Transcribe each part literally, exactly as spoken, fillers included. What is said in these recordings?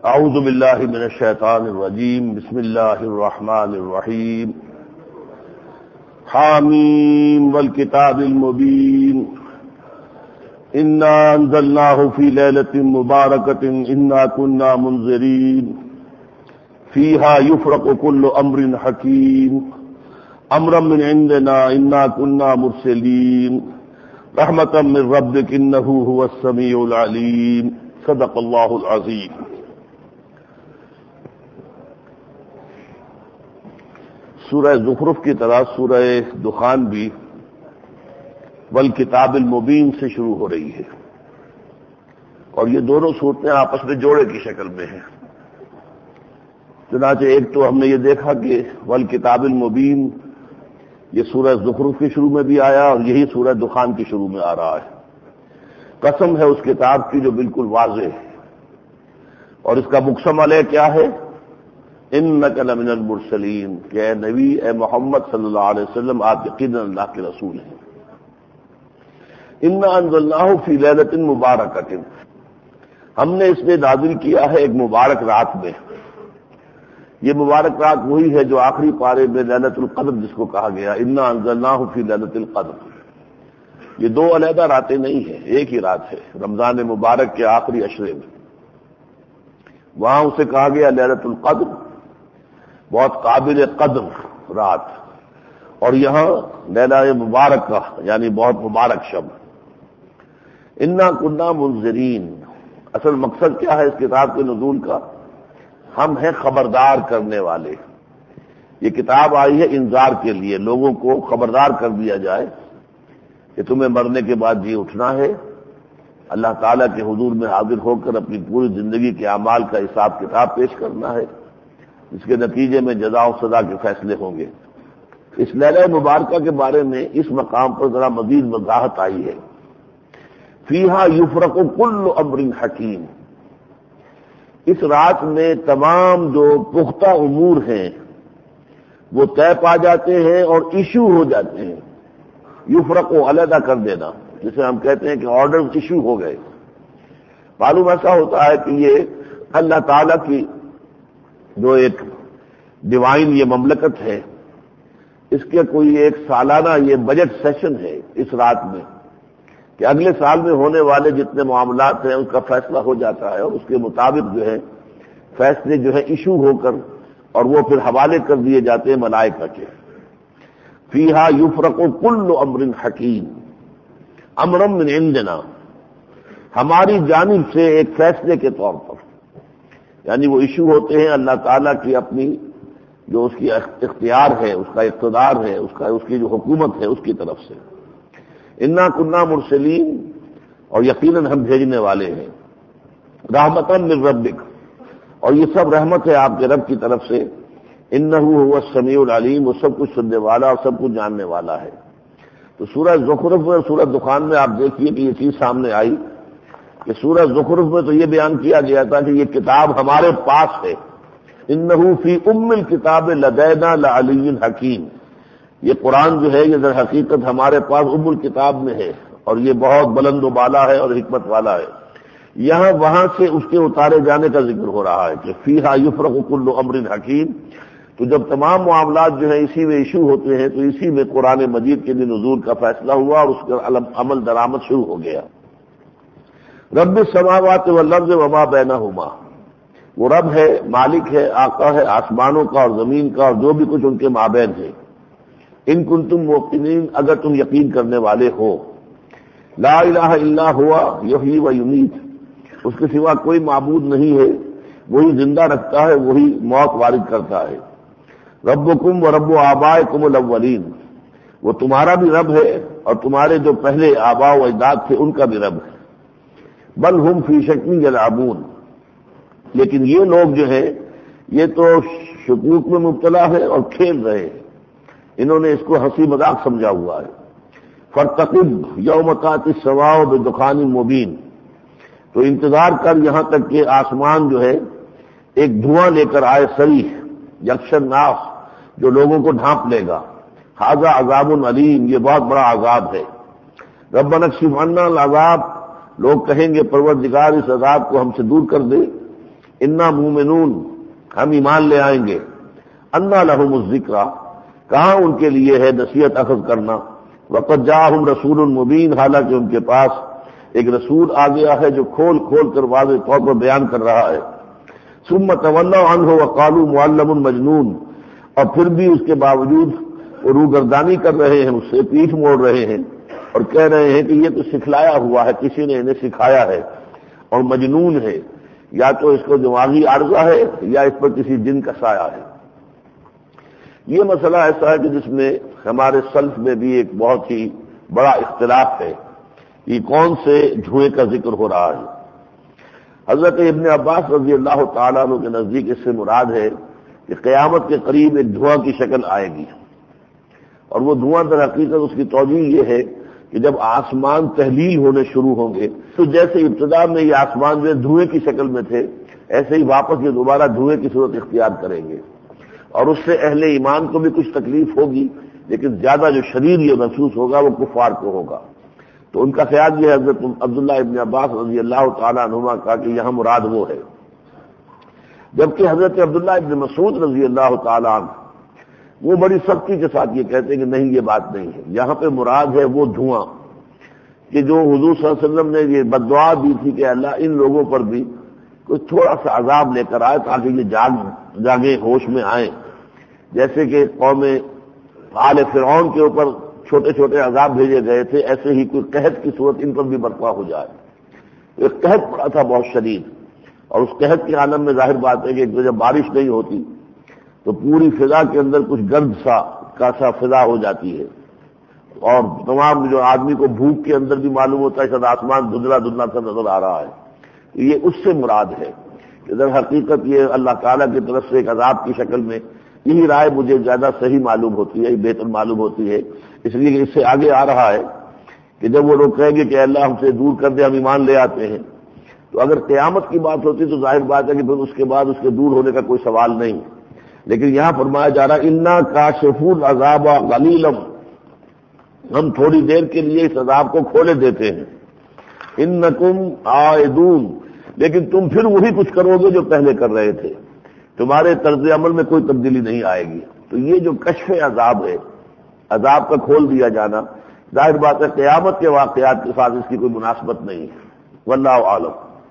اعوذ باللہ من الشیطان الرجیم بسم اللہ الرحمن الرحیم حامیم والکتاب المبین انا انزلناہ فی لیلۃ مبارکۃ انا کنا منذرین فیہا یفرق کل امر حکیم امرا من عندنا انا کنا مرسلین رحمتا من ربک انہ هو السمیع العلیم صدق اللہ العظیم۔ سورہ زخرف کی طرح سورہ دخان بھی والکتاب المبین سے شروع ہو رہی ہے، اور یہ دونوں صورتیں آپس میں جوڑے کی شکل میں ہیں۔ چنانچہ ایک تو ہم نے یہ دیکھا کہ والکتاب المبین یہ سورہ زخرف کی شروع میں بھی آیا، اور یہی سورہ دخان کی شروع میں آ رہا ہے۔ قسم ہے اس کتاب کی جو بالکل واضح ہے، اور اس کا مقسم علیہ کیا ہے؟ انک لمن المرسلین، کہ اے نبی، اے محمد صلی اللہ علیہ وسلم، آپ یقیناً اللہ کے رسول ہیں۔ انا انزلناہ فی لیلۃ مبارکۃ، ہم نے اس میں نازل کیا ہے ایک مبارک رات میں۔ یہ مبارک رات وہی ہے جو آخری پارے میں لیلۃ القدر جس کو کہا گیا، انا انزلناہ فی لیلۃ القدر۔ یہ دو علیحدہ راتیں نہیں ہیں، ایک ہی رات ہے، رمضان مبارک کے آخری عشرے میں۔ وہاں اسے کہا گیا لیلۃ القدر، بہت قابل قدر رات، اور یہاں لیلہ مبارک کا یعنی بہت مبارک شب۔ انا کنا منذرین، اصل مقصد کیا ہے اس کتاب کے نزول کا؟ ہم ہیں خبردار کرنے والے۔ یہ کتاب آئی ہے انذار کے لیے، لوگوں کو خبردار کر دیا جائے کہ تمہیں مرنے کے بعد جی اٹھنا ہے، اللہ تعالیٰ کے حضور میں حاضر ہو کر اپنی پوری زندگی کے اعمال کا حساب کتاب پیش کرنا ہے، اس کے نتیجے میں جزا و سزا کے فیصلے ہوں گے۔ اس لیلہ مبارکہ کے بارے میں اس مقام پر ذرا مزید وضاحت آئی ہے۔ فیہا یفرق کل امر حکیم، اس رات میں تمام جو پختہ امور ہیں وہ طے پا جاتے ہیں اور ایشو ہو جاتے ہیں۔ یفرق کو علیحدہ کر دینا، جسے ہم کہتے ہیں کہ آرڈر ایشو ہو گئے۔ معلوم ایسا ہوتا ہے کہ یہ اللہ تعالیٰ کی جو ایک ڈیوائن یہ مملکت ہے، اس کے کوئی ایک سالانہ یہ بجٹ سیشن ہے اس رات میں، کہ اگلے سال میں ہونے والے جتنے معاملات ہیں اس کا فیصلہ ہو جاتا ہے، اور اس کے مطابق جو ہے فیصلے جو ہے ایشو ہو کر اور وہ پھر حوالے کر دیے جاتے ہیں ملائکہ کے۔ فیہا یفرق کل امر حکیم امرا من عندنا، ہماری جانب سے ایک فیصلے کے طور پر، یعنی وہ ایشو ہوتے ہیں اللہ تعالیٰ کی اپنی جو اس کی اختیار ہے، اس کا اقتدار ہے، اس کا اس کی جو حکومت ہے اس کی طرف سے۔ انا کنا مرسلین، اور یقیناً ہم بھیجنے والے ہیں، رحمتا من ربک، اور یہ سب رحمت ہے آپ کے رب کی طرف سے۔ انہ هو السمیع العلیم، وہ سب کچھ سننے والا اور سب کچھ جاننے والا ہے۔ تو سورہ زخرف میں اور سورہ دخان میں آپ دیکھیے کہ یہ چیز سامنے آئی کہ سورہ زخرف میں تو یہ بیان کیا گیا تھا کہ یہ کتاب ہمارے پاس ہے، انہ فی ام الکتاب لدینا لعلی حکیم، یہ قرآن جو ہے یہ در حقیقت ہمارے پاس ام الکتاب میں ہے، اور یہ بہت بلند و بالا ہے اور حکمت والا ہے۔ یہاں وہاں سے اس کے اتارے جانے کا ذکر ہو رہا ہے کہ فیہا یفرق کل امر حکیم۔ تو جب تمام معاملات جو ہیں اسی میں ایشو ہوتے ہیں تو اسی میں قرآن مجید کے لیے نزول کا فیصلہ ہوا، اور اس کا عمل درآمد شروع ہو گیا۔ رب السماوات والارض وما بینہما، وہ رب ہے، مالک ہے، آقا ہے آسمانوں کا اور زمین کا اور جو بھی کچھ ان کے مابین ہے۔ ان کنتم موقنین، اگر تم یقین کرنے والے ہو۔ لا الہ الا ہوا یحیی و یمیت، اس کے سوا کوئی معبود نہیں ہے، وہی زندہ رکھتا ہے، وہی موت وارد کرتا ہے۔ ربکم و رب آبائکم الاولین، وہ تمہارا بھی رب ہے اور تمہارے جو پہلے آباء و اجداد تھے ان کا بھی رب ہے۔ بل ہم فی شک یلعبون، لیکن یہ لوگ جو ہیں یہ تو شکوک میں مبتلا ہے اور کھیل رہے ہیں، انہوں نے اس کو ہنسی مذاق سمجھا ہوا ہے۔ فارتقب یوم تأتی السماء بدخان مبین، تو انتظار کر یہاں تک کہ آسمان جو ہے ایک دھواں لے کر آئے، صریح یکشن ناس، جو لوگوں کو ڈھانپ لے گا۔ ھذا عذاب علیم، یہ بہت بڑا عذاب ہے۔ ربنا اکشف عنا العذاب، لوگ کہیں گے پروردگار اس عذاب کو ہم سے دور کر دے۔ انا مومنون، ہم ایمان لے آئیں گے، انا لہم الذکر، کہاں ان کے لیے ہے نصیحت اخذ کرنا، وقد جاءہم رسول مبین، حالانکہ ان کے پاس ایک رسول آ گیا ہے جو کھول کھول کر واضح طور پر بیان کر رہا ہے، ثم تولوا عنہ وقالوا معلم مجنون، اور پھر بھی اس کے باوجود وہ روگردانی کر رہے ہیں، اس سے پیٹھ موڑ رہے ہیں اور کہہ رہے ہیں کہ یہ تو سکھلایا ہوا ہے، کسی نے انہیں سکھایا ہے اور مجنون ہے، یا تو اس کو دماغی عارضہ ہے یا اس پر کسی جن کا سایہ ہے۔ یہ مسئلہ ایسا ہے کہ جس میں ہمارے سلف میں بھی ایک بہت ہی بڑا اختلاف ہے کہ کون سے دھوئیں کا ذکر ہو رہا ہے۔ حضرت ابن عباس رضی اللہ تعالیٰ عنہ کے نزدیک اس سے مراد ہے کہ قیامت کے قریب ایک دھواں کی شکل آئے گی، اور وہ دھواں در حقیقت اس کی توجہ یہ ہے کہ جب آسمان تحلیل ہونے شروع ہوں گے تو جیسے ابتدا میں یہ آسمان جو دھوئیں کی شکل میں تھے، ایسے ہی واپس یہ دوبارہ دھوئیں کی صورت اختیار کریں گے، اور اس سے اہل ایمان کو بھی کچھ تکلیف ہوگی، لیکن زیادہ جو شدید یہ محسوس ہوگا وہ کفار کو ہوگا۔ تو ان کا خیال یہ حضرت عبداللہ ابن عباس رضی اللہ تعالیٰ عنہما کا کہ یہاں مراد وہ ہے، جبکہ حضرت عبداللہ ابن مسعود رضی اللہ تعالیٰ عنہ وہ بڑی سختی کے ساتھ یہ کہتے ہیں کہ نہیں، یہ بات نہیں ہے، یہاں پہ مراد ہے وہ دھواں کہ جو حضور صلی اللہ علیہ وسلم نے یہ بددعا دی تھی کہ اللہ ان لوگوں پر بھی کوئی تھوڑا سا عذاب لے کر آئے تاکہ یہ جاگ جاگیں، ہوش میں آئیں، جیسے کہ قوم آل فرعون کے اوپر چھوٹے چھوٹے عذاب بھیجے گئے تھے، ایسے ہی کوئی قحط کی صورت ان پر بھی برپا ہو جائے۔ ایک قحط پڑا تھا بہت شدید، اور اس قحط کے عالم میں ظاہر بات ہے کہ جب بارش نہیں ہوتی تو پوری فضا کے اندر کچھ گرد سا کا سا فضا ہو جاتی ہے، اور تمام جو آدمی کو بھوک کے اندر بھی معلوم ہوتا ہے کہ آسمان دھندلا دھندلا سا نظر آ رہا ہے۔ یہ اس سے مراد ہے کہ در حقیقت یہ اللہ تعالیٰ کی طرف سے ایک عذاب کی شکل میں، یہی رائے مجھے زیادہ صحیح معلوم ہوتی ہے، بہتر معلوم ہوتی ہے، اس لیے کہ اس سے آگے آ رہا ہے کہ جب وہ لوگ کہیں گے کہ اللہ ہم سے دور کر دے، ہم ایمان لے آتے ہیں، تو اگر قیامت کی بات ہوتی تو ظاہر بات ہے کہ پھر اس کے بعد اس کے دور ہونے کا کوئی سوال نہیں، لیکن یہاں فرمایا جا رہا انا کاشفو العذاب قلیلا، ہم تھوڑی دیر کے لیے اس عذاب کو کھولے دیتے ہیں، انکم عائدون، لیکن تم پھر وہی کچھ کرو گے جو پہلے کر رہے تھے، تمہارے طرز عمل میں کوئی تبدیلی نہیں آئے گی۔ تو یہ جو کشف عذاب ہے، عذاب کا کھول دیا جانا، ظاہر بات ہے قیامت کے واقعات کے ساتھ اس کی کوئی مناسبت نہیں ہے، واللہ اعلم۔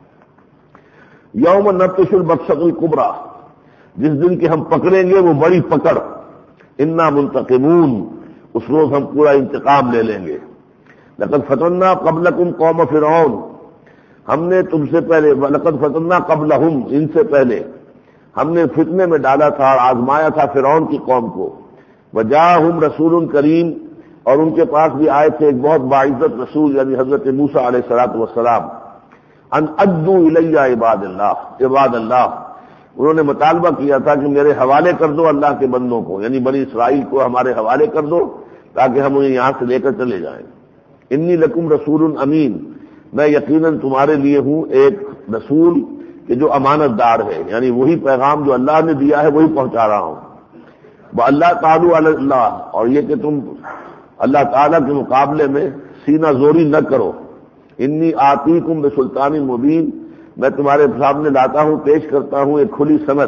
یوم نبطش البطشۃ الکبریٰ، جس دن کے ہم پکڑیں گے وہ بڑی پکڑ، انا منتقمون، اس روز ہم پورا انتقام لے لیں گے۔ لقد فتنا قبلکم قوم فرعون، ہم نے تم سے پہلے، لقد فتنا قبلہم، ان سے پہلے ہم نے فتنے میں ڈالا تھا اور آزمایا تھا فرعون کی قوم کو، وجاءہم رسول کریم، اور ان کے پاس بھی آئے تھے ایک بہت باعزت رسول، یعنی حضرت موسیٰ علیہ الصلوۃ والسلام، ان ادوا الی عباد اللہ، عباد اللہ، انہوں نے مطالبہ کیا تھا کہ میرے حوالے کر دو اللہ کے بندوں کو، یعنی بنی اسرائیل کو ہمارے حوالے کر دو تاکہ ہم انہیں یہاں سے لے کر چلے جائیں۔ انی لکم رسول امین، میں یقیناً تمہارے لیے ہوں ایک رسول کہ جو امانت دار ہے، یعنی وہی پیغام جو اللہ نے دیا ہے وہی پہنچا رہا ہوں۔ وَأَلَّا تَعْلُوا عَلَى اللَّهِ، اور یہ کہ تم اللہ تعالیٰ کے مقابلے میں سینہ زوری نہ کرو۔ انی آتیکم بسلطان مبین، میں تمہارے سامنے لاتا ہوں، پیش کرتا ہوں ایک کھلی سند۔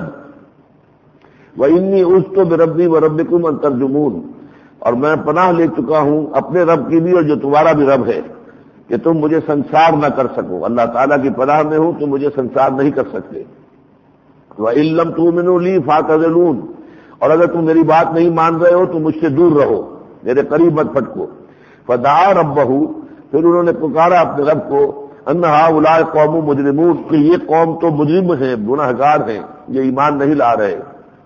وَإِنِّي عُذْتُ بِرَبِّي وَرَبِّكُمْ أَن تَرْجُمُونِ، اور میں پناہ لے چکا ہوں اپنے رب کی بھی اور جو تمہارا بھی رب ہے کہ تم مجھے سنسار نہ کر سکو، اللہ تعالیٰ کی پناہ میں ہوں، تم مجھے سنسار نہیں کر سکتے۔ وَإِن لَّمْ تُؤْمِنُوا لِي فَاعْتَزِلُونِ، اور اگر تم میری بات نہیں مان رہے ہو تو مجھ سے دور رہو، میرے قریب مت پھٹکو۔ فدعا ربہ، پھر انہوں نے پکارا اپنے رب کو، ان ہؤلاء قوم مجرمون، کہ یہ قوم تو مجرم ہیں، گناہ گار ہیں، یہ ایمان نہیں لا رہے۔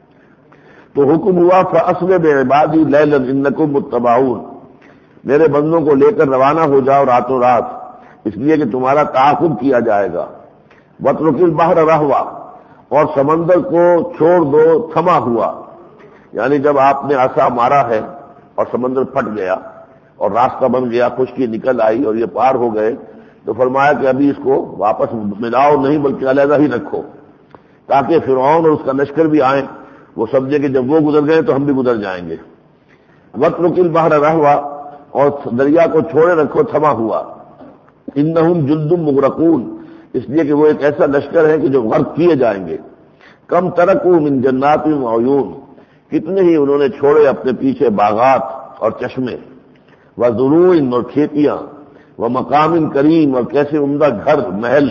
تو حکم ہوا فأسر بعبادی لیلا انکم متبعون، میرے بندوں کو لے کر روانہ ہو جاؤ راتوں رات، اس لیے کہ تمہارا تعاقب کیا جائے گا۔ واترک البحر رہوا، اور سمندر کو چھوڑ دو تھما ہوا، یعنی جب آپ نے عصا مارا ہے اور سمندر پھٹ گیا اور راستہ بن گیا، خشکی نکل آئی اور یہ پار ہو گئے، تو فرمایا کہ ابھی اس کو واپس ملاؤ نہیں بلکہ علیحدہ ہی رکھو، تاکہ فرعون اور اس کا لشکر بھی آئیں، وہ سمجھے کہ جب وہ گزر گئے تو ہم بھی گزر جائیں گے۔ واترک البحر رہوا، اور دریا کو چھوڑے رکھو تھما ہوا۔ انہم جلد مغرقون، اس لیے کہ وہ ایک ایسا لشکر ہے کہ جو غرق کیے جائیں گے. کم ترکوا من جنات و عیون، کتنے ہی انہوں نے چھوڑے اپنے پیچھے باغات اور چشمے، وزروع اور کھیتیاں، ومقام کریم اور کیسے عمدہ گھر محل،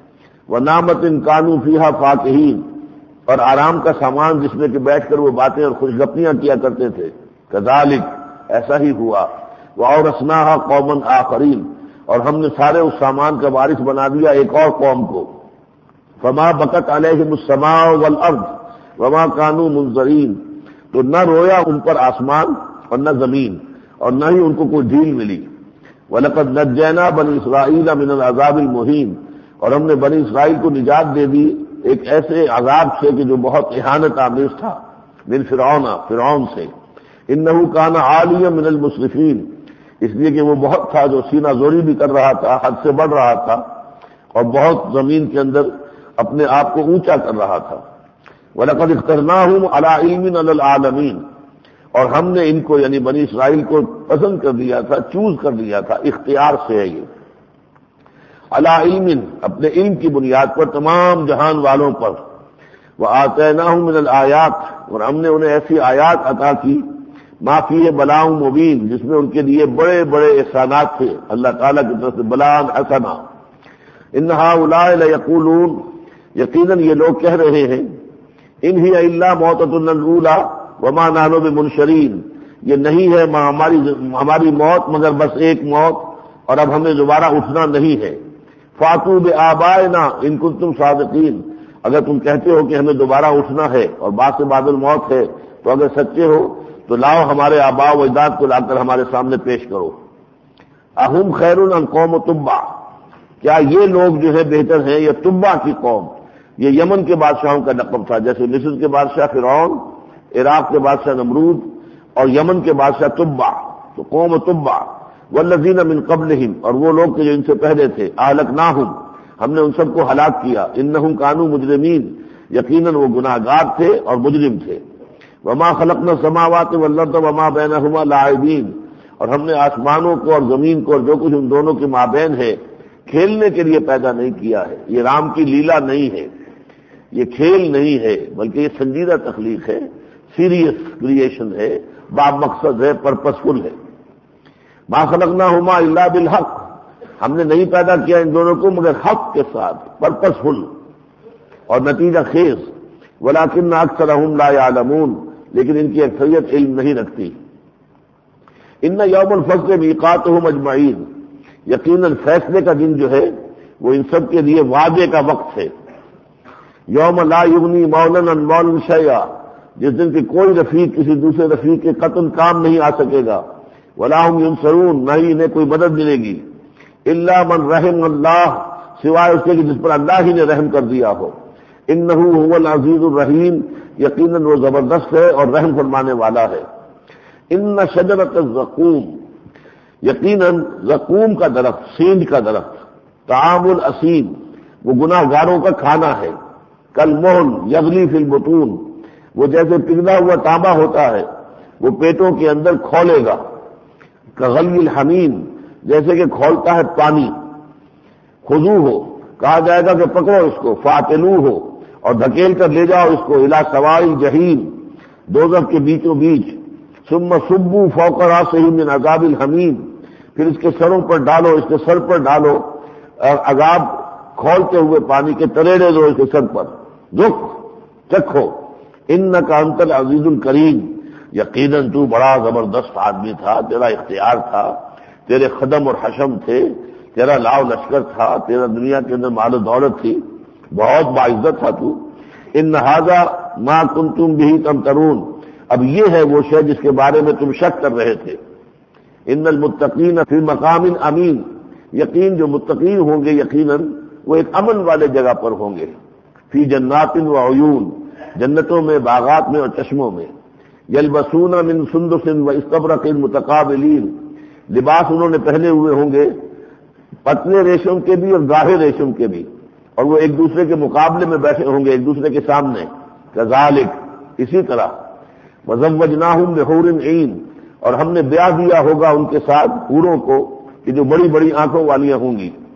ونعمت کانوا فیہا فاکہین اور آرام کا سامان جس میں کہ بیٹھ کر وہ باتیں اور خوش گپیاں کیا کرتے تھے. کذالک ایسا ہی ہوا. وَأَوْرَثْنَاهَا قَوْمًا آخَرِينَ اور ہم نے سارے اس سامان کا وارث بنا دیا ایک اور قوم کو. فما بکت علیہم السماء والارض وما كانوا منظرین، تو نہ رویا ان پر آسمان اور نہ زمین اور نہ ہی ان کو کوئی ڈھیل ملی. وَلَقَدْ نَجَّيْنَا بَنِي إِسْرَائِيلَ مِنَ الْعَذَابِ الْمُهِينِ اور ہم نے بنی اسرائیل کو نجات دے دی ایک ایسے عذاب سے کہ جو بہت اہانت آمیز تھا، من فرعون فرعون سے. انه كان عاليا من المسرفين، اس لیے کہ وہ بہت تھا جو سینہ زوری بھی کر رہا تھا، حد سے بڑھ رہا تھا اور بہت زمین کے اندر اپنے آپ کو اونچا کر رہا تھا. وَلَقَدْ اخْتَرْنَاهُمْ عَلَىٰ عِلْمٍ عَلَى الْعَالَمِينَ اور ہم نے ان کو یعنی بنی اسرائیل کو پسند کر دیا تھا، چوز کر دیا تھا، اختیار سے ہے یہ. عَلَىٰ عِلْمٍ اپنے علم کی بنیاد پر تمام جہان والوں پر. وَآتَيْنَاهُمْ مِنَ الْآيَاتِ اور ہم نے انہیں ایسی آیات عطا کی، ما فیہ بلاء مبین جس میں ان کے لیے بڑے بڑے احسانات تھے اللہ تعالیٰ کی طرف سے، بلاء حسنا. ان ہؤلاء لیقولون یقیناً یہ لوگ کہہ رہے ہیں، ان ہی الا موتتنا الاولی وما نحن بمنشرین، یہ نہیں ہے ہماری ہماری موت مگر بس ایک موت اور اب ہمیں دوبارہ اٹھنا نہیں ہے. فاتوا بآبائنا ان کنتم صادقین، اگر تم کہتے ہو کہ ہمیں دوبارہ اٹھنا ہے اور بعد سے بعد الموت ہے تو اگر سچے ہو تو لاؤ ہمارے آباء و اجداد کو لا کر ہمارے سامنے پیش کرو. اہم خیر ام قوم تبع، کیا یہ لوگ جو ہے بہتر ہیں یا تبع کی قوم؟ یہ یمن کے بادشاہوں کا لقب تھا، جیسے مصر کے بادشاہ فرعون، عراق کے بادشاہ نمرود اور یمن کے بادشاہ تبع، تو قوم تبع. والذین من قبلہم اور وہ لوگ جو ان سے پہلے تھے، اہلکناہم ہم نے ان سب کو ہلاک کیا. انہم کانوا مجرمین یقیناً وہ گناہ گار تھے اور مجرم تھے. وما خلقنا السماوات والارض وما بینہما لاعبین اور ہم نے آسمانوں کو اور زمین کو اور جو کچھ ان دونوں کے مابین ہے کھیلنے کے لیے پیدا نہیں کیا ہے. یہ رام کی لیلا نہیں ہے، یہ کھیل نہیں ہے، بلکہ یہ سنجیدہ تخلیق ہے، سیریس کریشن ہے، با مقصد ہے، پرپسفل ہے. ما خلقناہما الا بالحق ہم نے نہیں پیدا کیا ان دونوں کو مگر حق کے ساتھ، پرپسفل اور نتیجہ خیز. ولکن اکثرہم لا یعلمون لیکن ان کی اکثریت علم نہیں رکھتی. ان یوم الفصل میقاتہم اجمعین یقیناً فیصلے کا دن جو ہے وہ ان سب کے لیے وعدے کا وقت ہے. یوم لا یغنی مولا عن مولا شیئا جس دن کی کوئی رفیق کسی دوسرے رفیق کے قتل کام نہیں آ سکے گا. ولا هم ینصرون نہ ہی انہیں کوئی مدد ملے گی. الا من رحم اللہ سوائے اس کے کہ جس پر اللہ ہی نے رحم کر دیا ہو. انہ هو العزیز الرحیم یقیناً وہ زبردست ہے اور رحم فرمانے والا ہے. ان شجرۃ الزقوم یقیناً زقوم کا درخت، سینج کا درخت، طعام الاسیم وہ گناہ گاروں کا کھانا ہے. کالمہل یغلی فی البطون وہ جیسے پگھلا ہوا تانبا ہوتا ہے وہ پیٹوں کے اندر کھولے گا. کغلی الحمیم جیسے کہ کھولتا ہے پانی. خذوہ ہو کہا جائے گا کہ پکڑو اس کو، فاعتلوہ ہو اور دھکیل کر لے جاؤ اس کو، الی سواء جہیم دوزخ کے بیچوں بیچ. ثم صبوا فوق راسہ من عذاب الحمیم پھر اس کے سروں پر ڈالو، اس کے سر پر ڈالو عذاب کھولتے ہوئے پانی کے تریڑے دو اس کے سر پر. ذق چکھو. انک انت العزیز الکریم یقیناً تو بڑا زبردست آدمی تھا، تیرا اختیار تھا، تیرے خدم اور حشم تھے، تیرا لاؤ لشکر تھا، تیرا دنیا کے اندر مال و دولت تھی، بہت باعزت تھا تو. ان ھذا ما کنتم به تمترون اب یہ ہے وہ شے جس کے بارے میں تم شک کر رہے تھے. ان المتقین فی مقام امین یقین جو متقین ہوں گے یقیناً وہ ایک امن والے جگہ پر ہوں گے. فی جنات و عیون جنتوں میں، باغات میں اور چشموں میں. یلبسون من سندس و استبرق متقابلین لباس انہوں نے پہنے ہوئے ہوں گے پتلے ریشم کے بھی اور گاہے ریشم کے بھی، اور وہ ایک دوسرے کے مقابلے میں بیٹھے ہوں گے ایک دوسرے کے سامنے. کذالک اسی طرح. وزوجناہم بحور عین اور ہم نے بیاہ دیا ہوگا ان کے ساتھ حوروں کو کہ جو بڑی بڑی آنکھوں والیاں ہوں گی.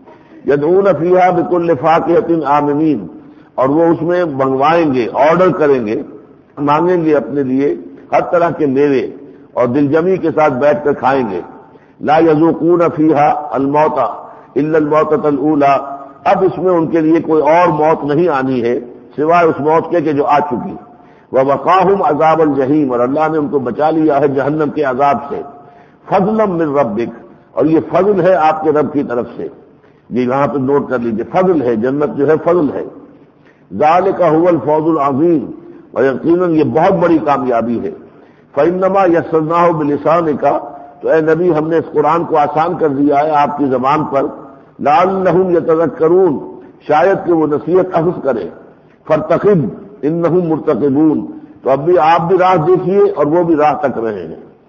یدعون فیہا بکل فاکہۃ آمنین، اور وہ اس میں منگوائیں گے، آرڈر کریں گے، مانگیں گے اپنے لیے ہر طرح کے میوے اور دل جمی کے ساتھ بیٹھ کر کھائیں گے۔ لا یذوقون فیہا الموت الا الموتۃ الاولی، اب اس میں ان کے لیے کوئی اور موت نہیں آنی ہے سوائے اس موت کے کہ جو آ چکی۔ ووقاہم عذاب الجحیم، اور اللہ نے ان کو بچا لیا ہے جہنم کے عذاب سے۔ فضلا من ربک، اور یہ فضل ہے آپ کے رب کی طرف سے، یہ یہاں پہ نوٹ کر لیجئے، فضل ہے، جنت جو ہے فضل ہے۔ ذالک هو الفوز العظیم، اور یقیناً یہ بہت بڑی کامیابی ہے۔ فإنما یسرناہ بلسانک، تو اے نبی ہم نے اس قرآن کو آسان کر دیا ہے آپ کی زبان پر، لعلہم یتذکرون، شاید کہ وہ نصیحت اخذ کریں۔ فارتقب انہم مرتقبون، تو اب بھی آپ بھی راہ دیکھیے اور وہ بھی راہ تک رہے ہیں۔